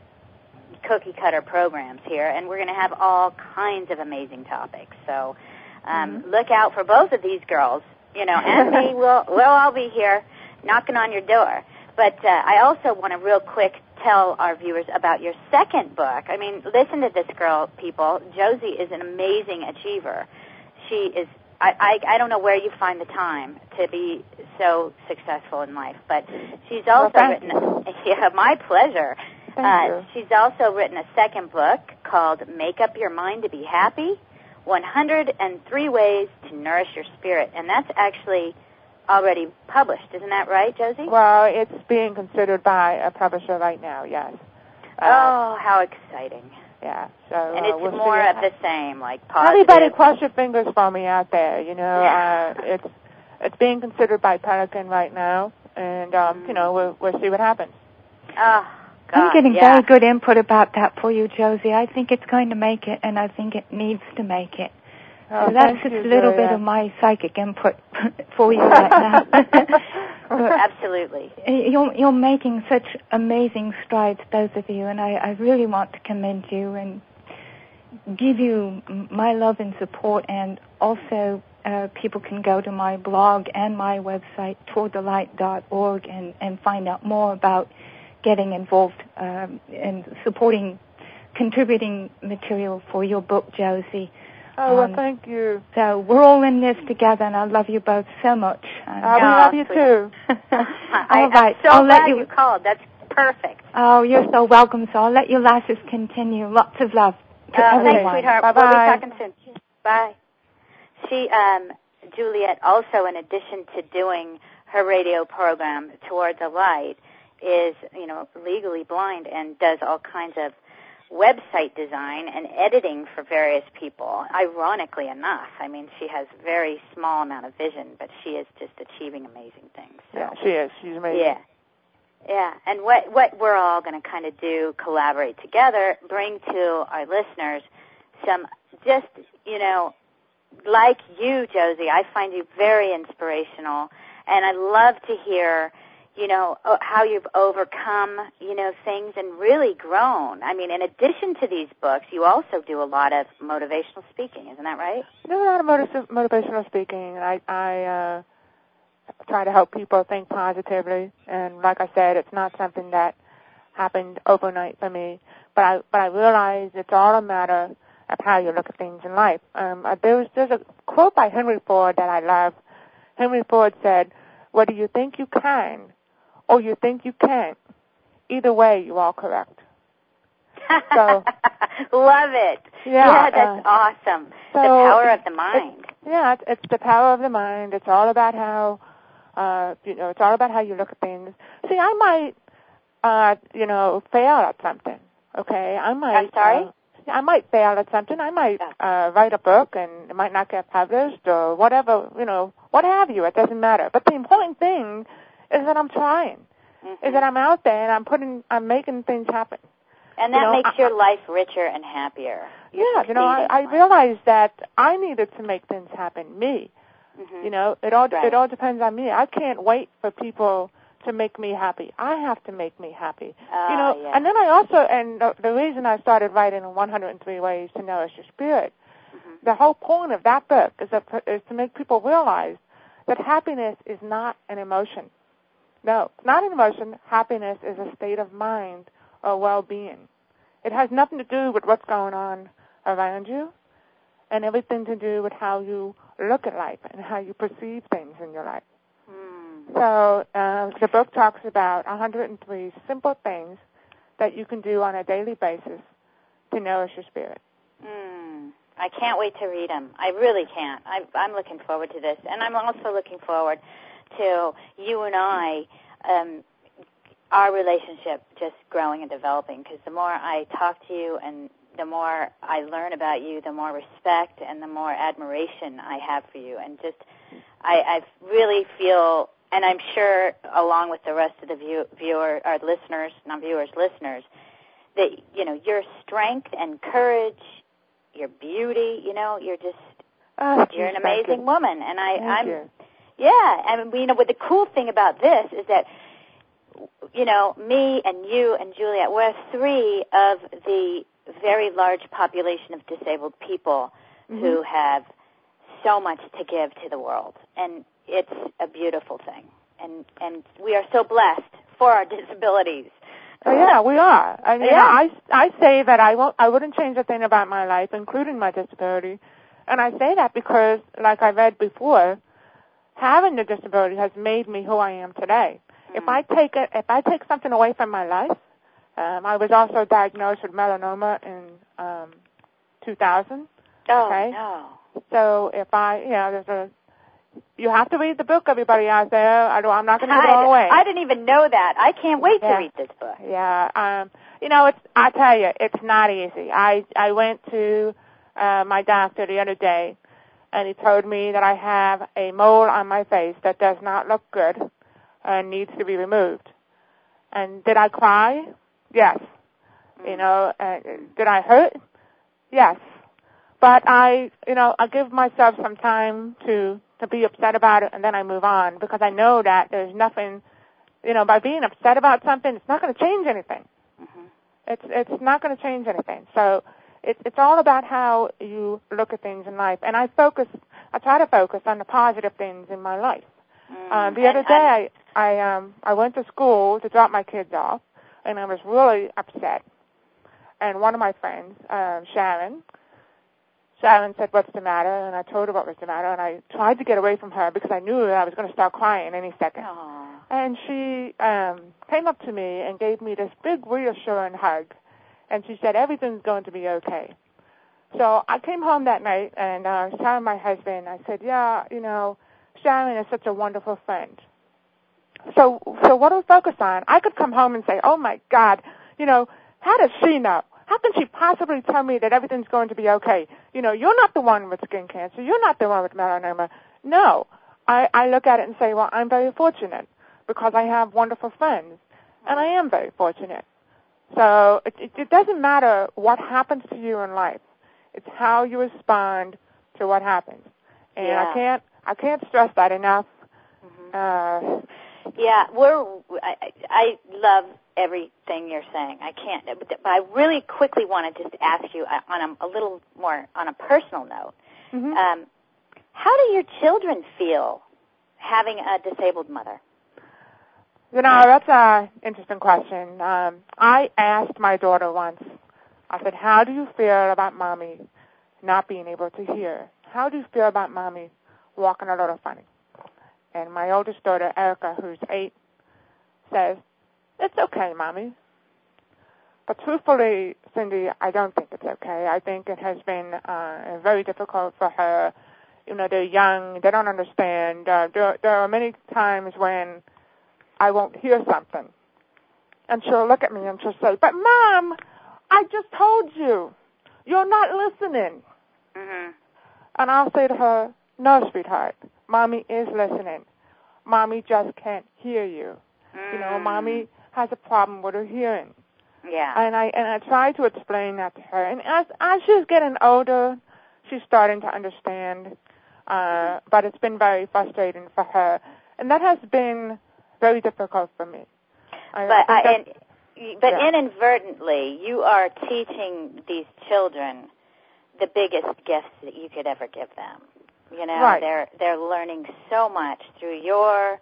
cookie cutter programs here, and we're going to have all kinds of amazing topics. So um, mm-hmm. look out for both of these girls, you know, and me. We'll, we'll all be here knocking on your door. But uh, I also want to real quick tell our viewers about your second book. I mean, listen to this girl, people. Josie is an amazing achiever. She is, I, I, I don't know where you find the time to be so successful in life, but she's also well, written, a, yeah, my pleasure. Thank uh, you. She's also written a second book called Make Up Your Mind to Be Happy, one hundred three Ways to Nourish Your Spirit. And that's actually already published. Isn't that right, Josie? Well, it's being considered by a publisher right now, yes. Uh, oh, how exciting. Yeah. So, and uh, it's we'll more of the same, like positive. Everybody cross your fingers for me out there, you know. Yeah. Uh, it's it's being considered by Pelican right now, and, um, mm. you know, we'll, we'll see what happens. Oh, God, I'm getting yeah. very good input about that for you, Josie. I think it's going to make it, and I think it needs to make it. Oh, so that's just you, a little Julia. bit of my psychic input for you right now. Absolutely. You're, you're making such amazing strides, both of you, and I, I really want to commend you and give you my love and support. And also, uh, people can go to my blog and my website, toward the light dot org, and, and find out more about getting involved um, and supporting, contributing material for your book, Josie. Oh, well, um, thank you. So we're all in this together, and I love you both so much. And, uh, we oh, love you, too. all right. I'm so I'll glad let you... you called. That's perfect. Oh, you're so welcome. So I'll let you lasses continue. Lots of love to uh, everyone. Thanks, sweetheart. Bye-bye. We'll be talking soon. Bye. She, um, Juliet also, in addition to doing her radio program, Toward the Light, is, you know, legally blind and does all kinds of website design and editing for various people. Ironically enough, I mean, she has very small amount of vision, but she is just achieving amazing things. So. Yeah, she is. She's amazing. Yeah. Yeah, and what, what we're all going to kind of do, collaborate together, bring to our listeners some just, you know, like you, Josie, I find you very inspirational, and I love to hear, you know, how you've overcome, you know, things and really grown. I mean, in addition to these books, you also do a lot of motivational speaking, isn't that right? I do a lot of motiv- motivational speaking, and I, I uh, try to help people think positively. And like I said, it's not something that happened overnight for me, but I, but I realize it's all a matter of how you look at things in life. Um, uh, there's, there's a quote by Henry Ford that I love. Henry Ford said, "Whether you think you can or you think you can't, either way, you are correct." So, love it. Yeah, yeah that's uh, awesome. So the power of the mind. It's, yeah, it's, it's the power of the mind. It's all about how, uh, you know, it's all about how you look at things. See, I might, uh, you know, fail at something. Okay, I might. I'm sorry. Uh, I might fail at something. I might uh, write a book and it might not get published or whatever, you know, what have you. It doesn't matter. But the important thing is that I'm trying, mm-hmm. is that I'm out there and I'm putting, I'm making things happen. And that you know, makes I, your life richer and happier. You're yeah, you know, I, I realized that I needed to make things happen, me. Mm-hmm. You know, it all right. it all depends on me. I can't wait for people to make me happy. I have to make me happy. Uh, you know, yeah. and then I also, and the, the reason I started writing one hundred three Ways to Nourish Your Spirit, mm-hmm. the whole point of that book is, that, is to make people realize that happiness is not an emotion. No, it's not an emotion. Happiness is a state of mind or well-being. It has nothing to do with what's going on around you and everything to do with how you look at life and how you perceive things in your life. Mm. So uh, the book talks about one hundred three simple things that you can do on a daily basis to nourish your spirit. Mm. I can't wait to read them. I really can't. I, I'm looking forward to this. And I'm also looking forward to you and I, um, our relationship just growing and developing, because the more I talk to you and the more I learn about you, the more respect and the more admiration I have for you. And just, I, I really feel, and I'm sure along with the rest of the view, viewer, or listeners, not viewers, listeners, that, you know, your strength and courage, your beauty, you know, you're just, oh, you're an geez, amazing woman. And I, Thank I'm, you. yeah, and you know, but the cool thing about this is that, you know, me and you and Juliet, we're three of the very large population of disabled people mm-hmm. who have so much to give to the world, and it's a beautiful thing. And and we are so blessed for our disabilities. Oh, yeah, we are. I mean, yeah. I, I say that I won't, I wouldn't change a thing about my life, including my disability. And I say that because, like I read before, having the disability has made me who I am today. Mm. If I take it, if I take something away from my life, um, I was also diagnosed with melanoma in um, two thousand. Oh okay? no! So if I, you know, there's a You have to read the book, everybody out there. I don't, I'm not going to give it all away. I didn't even know that. I can't wait yeah. to read this book. Yeah. Um, you know, it's, I tell you, it's not easy. I, I went to uh, my doctor the other day, and he told me that I have a mole on my face that does not look good and needs to be removed. And did I cry? Yes. Mm. You know, uh, did I hurt? Yes. But I, you know, I give myself some time to to be upset about it, and then I move on, because I know that there's nothing, you know, by being upset about something, it's not going to change anything. Mm-hmm. It's it's not going to change anything. So it's it's all about how you look at things in life. And I focus, I try to focus on the positive things in my life. Mm, uh, the other day, I I um I went to school to drop my kids off, and I was really upset. And one of my friends, uh, Sharon. Sharon said, "What's the matter?" And I told her what was the matter, and I tried to get away from her because I knew that I was going to start crying any second. Aww. And she um, came up to me and gave me this big reassuring hug, and she said, "Everything's going to be okay." So I came home that night, and uh, I was telling my husband, I said, yeah, you know, Sharon is such a wonderful friend. So so what do we focus on? I could come home and say, oh, my God, you know, how does she know? How can she possibly tell me that everything's going to be okay? You know, you're not the one with skin cancer. You're not the one with melanoma. No. I, I look at it and say, well, I'm very fortunate because I have wonderful friends, and I am very fortunate. So it, it, it doesn't matter what happens to you in life. It's how you respond to what happens. And yeah. I can't I can't stress that enough. Mm-hmm. Uh, yeah, we're. I, I love everything you're saying. I can't. But I really quickly want to just ask you on a, a little more on a personal note. mm-hmm. Um, how do your children feel having a disabled mother? You know, that's an interesting question. Um, I asked my daughter once. I said, "How do you feel about mommy not being able to hear? How do you feel about mommy walking a little funny?" And my oldest daughter, Erica, who's eight, says, "It's okay, Mommy." But truthfully, Cindy, I don't think it's okay. I think it has been uh, very difficult for her. You know, they're young. They don't understand. Uh, there, there are many times when I won't hear something. And she'll look at me and she'll say, "But, Mom, I just told you. You're not listening." Mm-hmm. And I'll say to her, "No, sweetheart. Mommy is listening. Mommy just can't hear you. Mm. You know, Mommy has a problem with her hearing." Yeah. And I and I try to explain that to her. And as as she's getting older, she's starting to understand. Uh, but it's been very frustrating for her, and that has been very difficult for me. I, but I I, and, but yeah. inadvertently, you are teaching these children the biggest gifts that you could ever give them. You know, right. they're they're learning so much through your.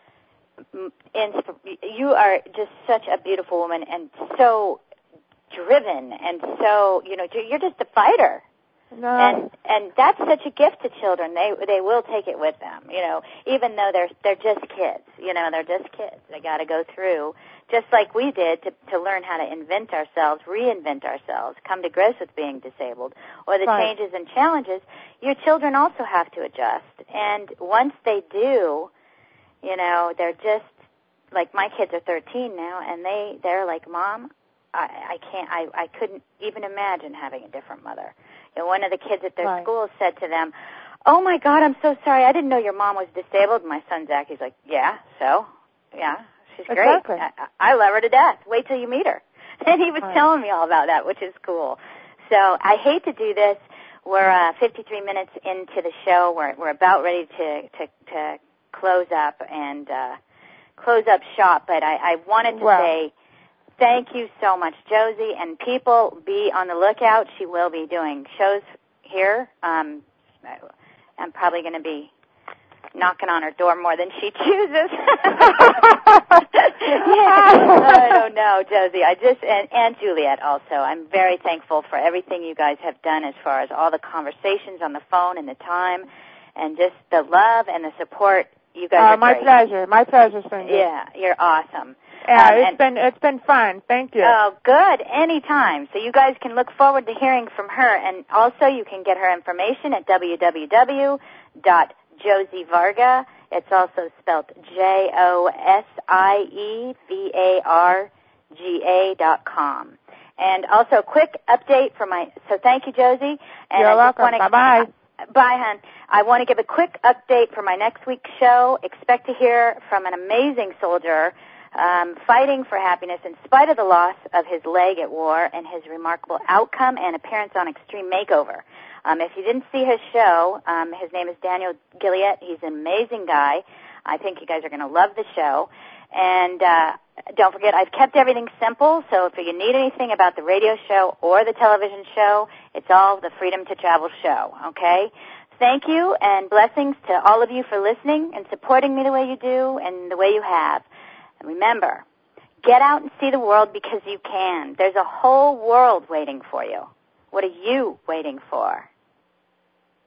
You are just such a beautiful woman and so driven and so, you know, you're just a fighter. No. And and that's such a gift to children. They they will take it with them, you know, even though they're they're just kids. You know, they're just kids. They got to go through, just like we did, to to learn how to invent ourselves, reinvent ourselves, come to grips with being disabled, or the right. changes and challenges. Your children also have to adjust. And once they do, you know, they're just, like my kids are thirteen now, and they, they're like, Mom, I, I can't, I, I couldn't even imagine having a different mother. You know, one of the kids at their right. school said to them, "Oh, my God, I'm so sorry. I didn't know your mom was disabled." And my son, Zach, he's like, "Yeah, so? Yeah, she's exactly. great. I, I love her to death. Wait till you meet her." And he was right. telling me all about that, which is cool. So I hate to do this. We're uh, fifty-three minutes into the show. We're, we're about ready to, to, to close up and uh, close up shop. But I, I wanted to well. say thank you so much, Josie, and people, be on the lookout. She will be doing shows here. Um, I'm probably going to be knocking on her door more than she chooses. I don't know, Josie. I just and, and Juliet also. I'm very thankful for everything you guys have done as far as all the conversations on the phone and the time, and just the love and the support. You guys uh, are my great. pleasure. My pleasure, Cindy. Yeah, you're awesome. Yeah, um, it's and, been it's been fun. Thank you. Oh, good. Anytime. So you guys can look forward to hearing from her, and also you can get her information at w w w dot josie varga. It's also spelled J O S I E V A R G A dot com. And also a quick update for my. So thank you, Josie. And You're I welcome. Just wanna, Bye bye. Bye, hon. I want to give a quick update for my next week's show. Expect to hear from an amazing soldier um, fighting for happiness in spite of the loss of his leg at war and his remarkable outcome and appearance on Extreme Makeover. Um, if you didn't see his show, um, his name is Daniel Gilliette. He's an amazing guy. I think you guys are going to love the show. And uh, don't forget, I've kept everything simple, so if you need anything about the radio show or the television show, it's all the Freedom to Travel show, okay? Thank you, and blessings to all of you for listening and supporting me the way you do and the way you have. And remember, get out and see the world because you can. There's a whole world waiting for you. What are you waiting for?